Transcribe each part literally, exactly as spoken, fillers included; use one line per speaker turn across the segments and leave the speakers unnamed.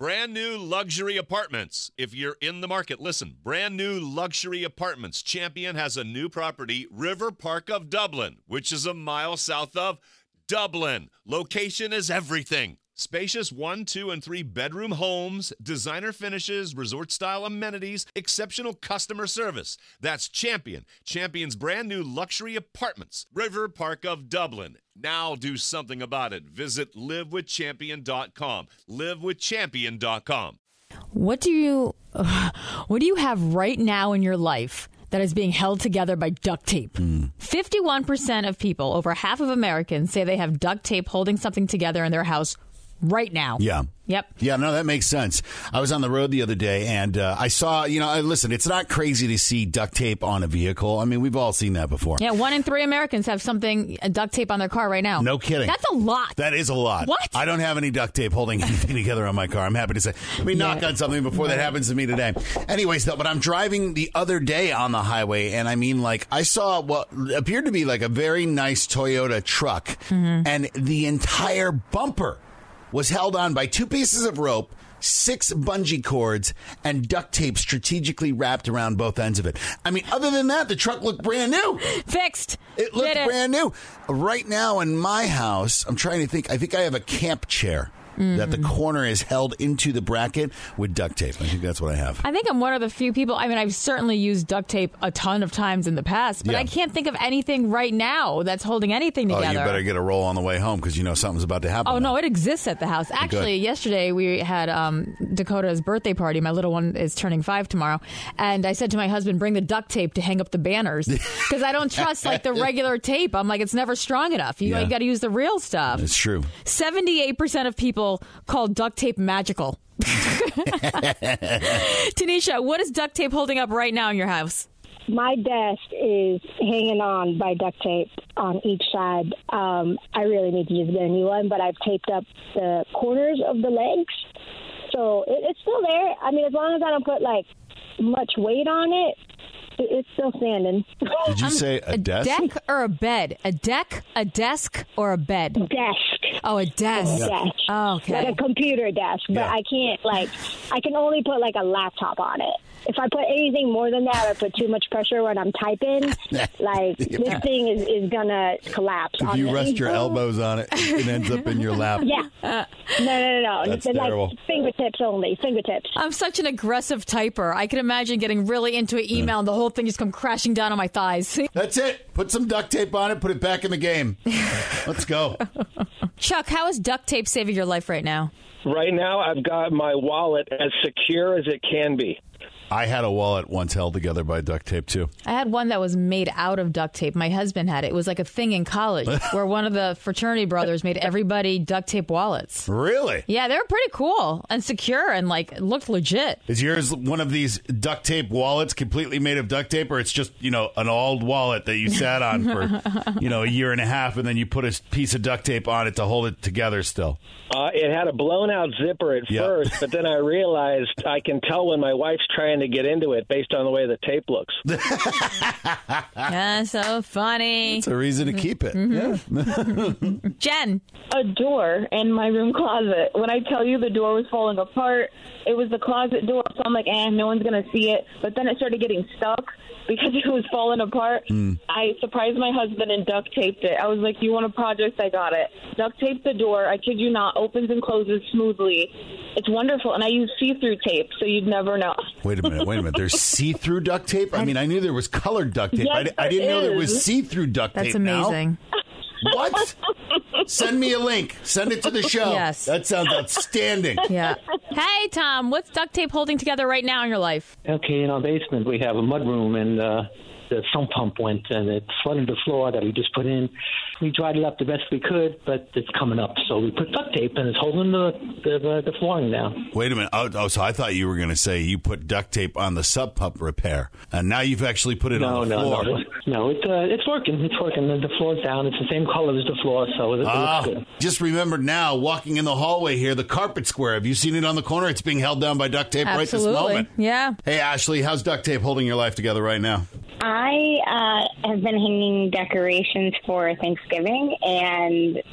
Brand new luxury apartments. If you're in the market, listen. Brand new luxury apartments. Champion has a new property, River Park of Dublin, which is a mile south of Dublin. Location is everything. Spacious one, two, and three bedroom homes, designer finishes, resort-style amenities, exceptional customer service. That's Champion. Champion's brand new luxury apartments. River Park of Dublin. Now do something about it. Visit live with champion dot com. live with champion dot com.
What do you, what do you have right now in your life that is being held together by duct tape? Mm. fifty-one percent of people, over half of Americans, say they have duct tape holding something together in their house right now.
Yeah.
Yep.
Yeah, no, that makes sense. I was on the road the other day, and uh, I saw, you know, listen, it's not crazy to see duct tape on a vehicle. I mean, we've all seen that before.
Yeah, one in three Americans have something, uh, duct tape on their car right now.
No kidding.
That's a lot.
That is a lot.
What?
I don't have any duct tape holding anything together on my car. I'm happy to say. Let me yeah. knock on something before that happens to me today. Anyways, though, but I'm driving the other day on the highway, and I mean, like, I saw what appeared to be like a very nice Toyota truck, mm-hmm. and the entire bumper was held on by two pieces of rope, six bungee cords, and duct tape strategically wrapped around both ends of it. I mean, other than that, the truck looked brand new.
Fixed.
It looked
it.
brand new. Right now in my house, I'm trying to think, I think I have a camp chair. Mm. That the corner is held into the bracket with duct tape. I think that's what I have.
I think I'm one of the few people. I mean, I've certainly used duct tape a ton of times in the past, but yeah. I can't think of anything right now that's holding anything together.
Oh, you better get a roll on the way home because you know something's about to happen.
Oh,
now.
no, it exists at the house. Actually, Good. yesterday we had um, Dakota's birthday party. My little one is turning five tomorrow. And I said to my husband, bring the duct tape to hang up the banners because I don't trust like the regular tape. I'm like, it's never strong enough. You,
yeah.
you got to use the real stuff.
It's true.
seventy-eight percent of people call duct tape magical. Tanisha, what is duct tape holding up right now in your house?
My desk is hanging on by duct tape on each side. Um, I really need to just get a new one, but I've taped up the corners of the legs. So it, it's still there. I mean, as long as I don't put, like, much weight on it, it it's still standing.
Did you
um,
say a,
a
desk?
A deck or a bed? A deck, a desk, or a bed?
Desk.
Oh, a desk.
A desk.
Oh, okay.
Like a computer desk, but
yeah.
I can't, like, I can only put, like, a laptop on it. If I put anything more than that, I put too much pressure when I'm typing. Like, this thing is, is going to collapse.
If
on
you
me.
rest your elbows on it, it ends up in your lap.
Yeah. Uh, no, no, no, no.
That's
it's
terrible.
Like fingertips only. Fingertips.
I'm such an aggressive typer. I can imagine getting really into an email and the whole thing just come crashing down on my thighs.
That's it. Put some duct tape on it. Put it back in the game. Let's go.
Chuck, how is duct tape saving your life right now?
Right now, I've got my wallet as secure as it can be.
I had a wallet once held together by duct tape, too.
I had one that was made out of duct tape. My husband had it. It was like a thing in college where one of the fraternity brothers made everybody duct tape wallets.
Really?
Yeah, they were pretty cool and secure and like looked legit.
Is yours one of these duct tape wallets completely made of duct tape, or it's just, you know, an old wallet that you sat on for, you know, a year and a half and then you put a piece of duct tape on it to hold it together still?
Uh, it had a blown out zipper at
yep.
first, but then I realized I can tell when my wife's trying to get into it based on the way the tape looks.
That's so funny.
It's a reason to keep it.
Mm-hmm. Yeah. Jen.
A door in my room closet. When I tell you the door was falling apart, it was the closet door. So I'm like, eh, no one's going to see it. But then it started getting stuck because it was falling apart. Mm. I surprised my husband and duct taped it. I was like, you want a project? I got it. Duct taped the door. I kid you not, opens and closes smoothly. It's wonderful. And I use see-through tape, so you'd never know.
Wait a minute. Wait a minute. There's see-through duct tape? I mean, I knew there was colored duct tape.
Yes,
I, I didn't
is.
know there was see-through duct
That's
tape.
That's amazing.
Now. What? Send me a link. Send it to the show.
Yes.
That sounds outstanding.
Yeah. Hey, Tom, what's duct tape holding together right now in your life?
Okay, in our basement, we have a mudroom, and uh, the sump pump went, and it flooded the floor that we just put in. We dried it up the best we could, but it's coming up. So we put duct tape, and it's holding the the, the, the flooring down.
Wait a minute. Oh, oh, so I thought you were going to say you put duct tape on the sub pump repair, and now you've actually put it
no,
on the
no,
floor.
No, no, no. It, uh, it's working. It's working. The, the floor's down. It's the same color as the floor, so it, it
ah,
looks good.
Just remember now, walking in the hallway here, the carpet square. Have you seen it on the corner? It's being held down by duct tape
Absolutely.
right this moment.
Yeah.
Hey, Ashley, how's duct tape holding your life together right now?
I uh, have been hanging decorations for Thanksgiving, and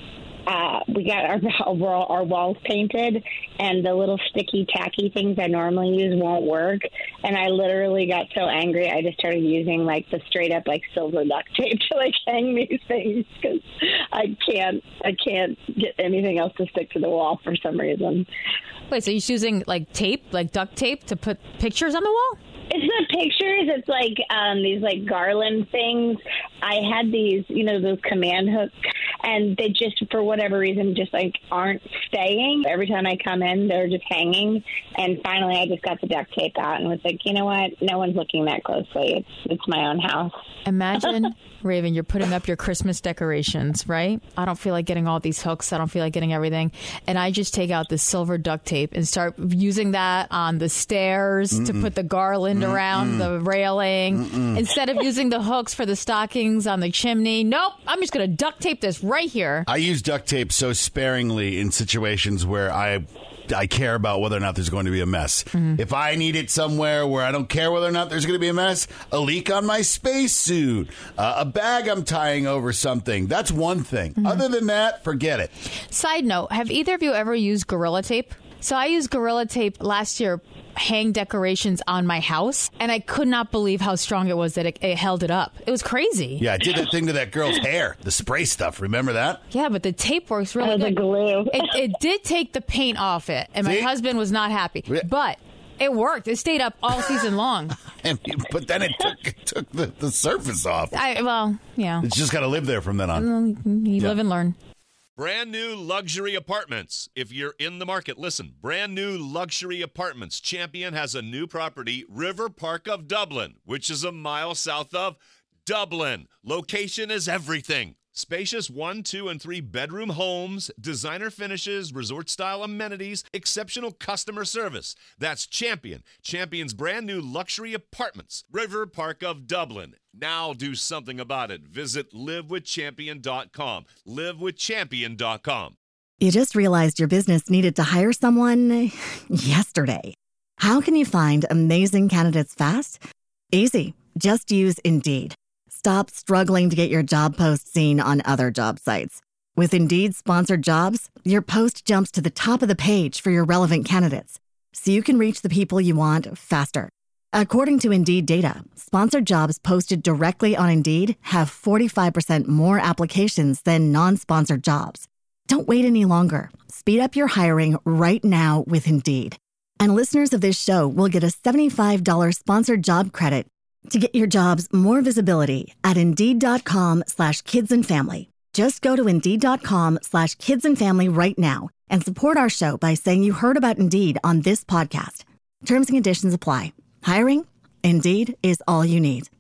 uh, we got our, our our walls painted, and the little sticky tacky things I normally use won't work. And I literally got so angry, I just started using like the straight up like silver duct tape to like hang these things because I can't I can't get anything else to stick to the wall for some reason.
Wait, so you're using like tape, like duct tape, to put pictures on the wall?
It's not pictures. It's like um, these like garland things. I had these, you know, those command hooks, and they just, for whatever reason, just like aren't staying. Every time I come in, they're just hanging. And finally, I just got the duct tape out and was like, you know what? No one's looking that closely. It's it's my own house.
Imagine, Raven, you're putting up your Christmas decorations, right? I don't feel like getting all these hooks. I don't feel like getting everything. And I just take out the silver duct tape and start using that on the stairs Mm-mm. to put the garland Mm-mm. around the railing. Mm-mm. Instead of using the hooks for the stockings on the chimney. Nope, I'm just going to duct tape this right here.
I use duct tape so sparingly in situations where I... I care about whether or not there's going to be a mess. Mm-hmm. If I need it somewhere where I don't care whether or not there's going to be a mess, a leak on my spacesuit, uh, a bag I'm tying over something, that's one thing. Mm-hmm. Other than that, forget it.
Side note, have either of you ever used Gorilla Tape? So I used Gorilla Tape last year, hang decorations on my house, and I could not believe how strong it was that it, it held it up. It was crazy.
Yeah, I did that thing to that girl's hair, the spray stuff. Remember that?
Yeah, but the tape works really good.
The glue.
It, it did take the paint off it, and See? my husband was not happy. But it worked. It stayed up all season long.
and, but then it took, it took the, the surface off.
I, well, yeah.
It's just got to live there from then on.
You
yeah.
live and learn.
Brand new luxury apartments. If you're in the market, listen. Brand new luxury apartments. Champion has a new property, River Park of Dublin, which is a mile south of Dublin. Location is everything. Spacious one, two, and three bedroom homes, designer finishes, resort-style amenities, exceptional customer service. That's Champion. Champion's brand new luxury apartments, River Park of Dublin. Now do something about it. Visit live with champion dot com. live with champion dot com.
You just realized your business needed to hire someone yesterday. How can you find amazing candidates fast? Easy. Just use Indeed. Stop struggling to get your job post seen on other job sites. With Indeed sponsored jobs, your post jumps to the top of the page for your relevant candidates, so you can reach the people you want faster. According to Indeed data, sponsored jobs posted directly on Indeed have forty-five percent more applications than non-sponsored jobs. Don't wait any longer. Speed up your hiring right now with Indeed. And listeners of this show will get a seventy-five dollars sponsored job credit to get your jobs more visibility at Indeed.com slash kids and family. Just go to Indeed.com slash kids and family right now and support our show by saying you heard about Indeed on this podcast. Terms and conditions apply. Hiring? Indeed is all you need.